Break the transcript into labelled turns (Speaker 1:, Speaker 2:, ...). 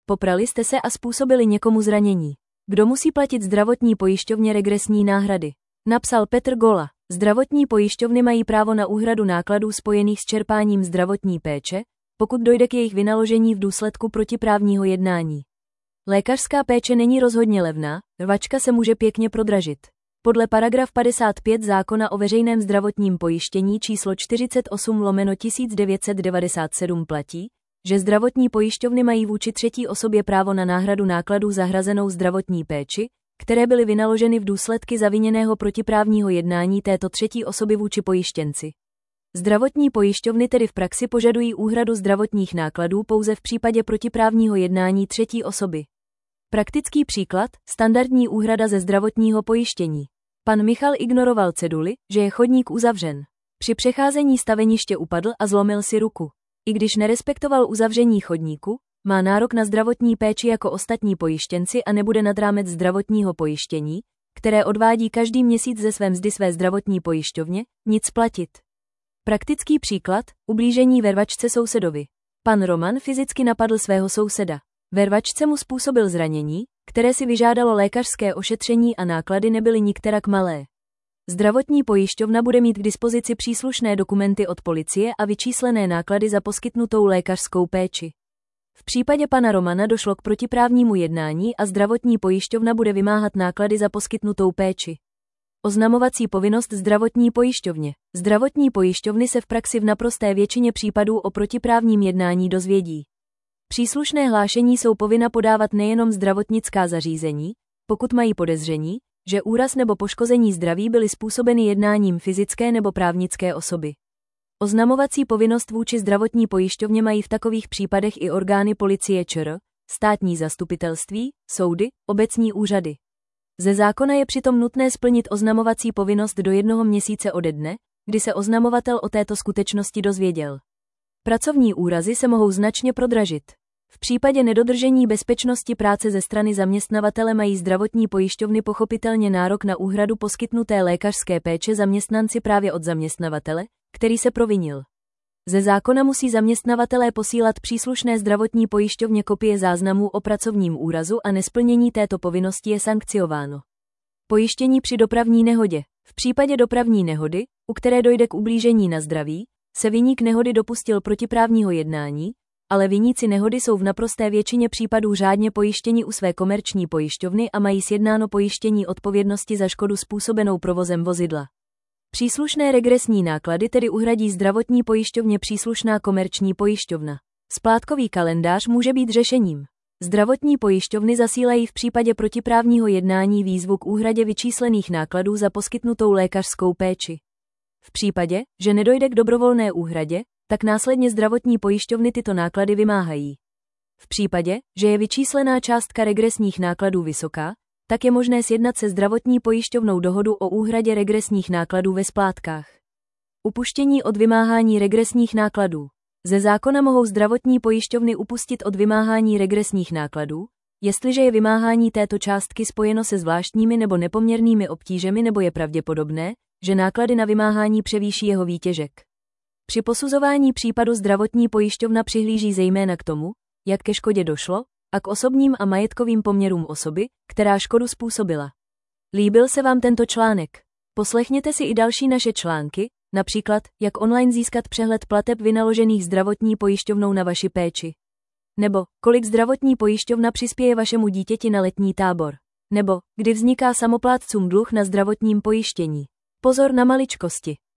Speaker 1: Poprali jste se a způsobili někomu zranění. Kdo musí platit zdravotní pojišťovně regresní náhrady? Napsal Petr Gola. Zdravotní pojišťovny mají právo na úhradu nákladů spojených s čerpáním zdravotní péče, pokud dojde k jejich vynaložení v důsledku protiprávního jednání. Lékařská péče není rozhodně levná, rvačka se může pěkně prodražit. Podle paragraf 55 zákona o veřejném zdravotním pojištění číslo 48/1997 platí, že zdravotní pojišťovny mají vůči třetí osobě právo na náhradu nákladů za hrazenou zdravotní péči, které byly vynaloženy v důsledky zaviněného protiprávního jednání této třetí osoby vůči pojištěnci. Zdravotní pojišťovny tedy v praxi požadují úhradu zdravotních nákladů pouze v případě protiprávního jednání třetí osoby. Praktický příklad, standardní úhrada ze zdravotního pojištění. Pan Michal ignoroval ceduly, že je chodník uzavřen. Při přecházení staveniště upadl a zlomil si ruku. I když nerespektoval uzavření chodníku, má nárok na zdravotní péči jako ostatní pojištěnci a nebude nad rámec zdravotního pojištění, které odvádí každý měsíc ze své mzdy své zdravotní pojišťovně, nic platit. Praktický příklad, ublížení ve rvačce sousedovi. Pan Roman fyzicky napadl svého souseda. Ve rvačce mu způsobil zranění, které si vyžádalo lékařské ošetření a náklady nebyly nikterak malé. Zdravotní pojišťovna bude mít k dispozici příslušné dokumenty od policie a vyčíslené náklady za poskytnutou lékařskou péči. V případě pana Romana došlo k protiprávnímu jednání a zdravotní pojišťovna bude vymáhat náklady za poskytnutou péči. Oznamovací povinnost zdravotní pojišťovně. Zdravotní pojišťovny se v praxi v naprosté většině případů o protiprávním jednání dozvědí. Příslušné hlášení jsou povinna podávat nejenom zdravotnická zařízení, pokud mají podezření, že úraz nebo poškození zdraví byly způsobeny jednáním fyzické nebo právnické osoby. Oznamovací povinnost vůči zdravotní pojišťovně mají v takových případech i orgány policie ČR, státní zastupitelství, soudy, obecní úřady. Ze zákona je přitom nutné splnit oznamovací povinnost do 1 měsíce ode dne, kdy se oznamovatel o této skutečnosti dozvěděl. Pracovní úrazy se mohou značně prodražit. V případě nedodržení bezpečnosti práce ze strany zaměstnavatele mají zdravotní pojišťovny pochopitelně nárok na úhradu poskytnuté lékařské péče zaměstnanci právě od zaměstnavatele, který se provinil. Ze zákona musí zaměstnavatelé posílat příslušné zdravotní pojišťovně kopie záznamů o pracovním úrazu a nesplnění této povinnosti je sankciováno. Pojištění při dopravní nehodě. V případě dopravní nehody, u které dojde k ublížení na zdraví, se viník nehody dopustil protiprávního jednání, ale viníci nehody jsou v naprosté většině případů řádně pojištěni u své komerční pojišťovny a mají sjednáno pojištění odpovědnosti za škodu způsobenou provozem vozidla. Příslušné regresní náklady tedy uhradí zdravotní pojišťovně příslušná komerční pojišťovna. Splátkový kalendář může být řešením. Zdravotní pojišťovny zasílají v případě protiprávního jednání výzvu k úhradě vyčíslených nákladů za poskytnutou lékařskou péči. V případě, že nedojde k dobrovolné úhradě, tak následně zdravotní pojišťovny tyto náklady vymáhají. V případě, že je vyčíslená částka regresních nákladů vysoká, tak je možné sjednat se zdravotní pojišťovnou dohodu o úhradě regresních nákladů ve splátkách. Upuštění od vymáhání regresních nákladů. Ze zákona mohou zdravotní pojišťovny upustit od vymáhání regresních nákladů, jestliže je vymáhání této částky spojeno se zvláštními nebo nepoměrnými obtížemi nebo je pravděpodobné, že náklady na vymáhání převýší jeho výtěžek. Při posuzování případu zdravotní pojišťovna přihlíží zejména k tomu, jak ke škodě došlo, a k osobním a majetkovým poměrům osoby, která škodu způsobila. Líbil se vám tento článek? Poslechněte si i další naše články, například, jak online získat přehled plateb vynaložených zdravotní pojišťovnou na vaši péči. Nebo, kolik zdravotní pojišťovna přispěje vašemu dítěti na letní tábor. Nebo, kdy vzniká samoplátcům dluh na zdravotním pojištění. Pozor na maličkosti.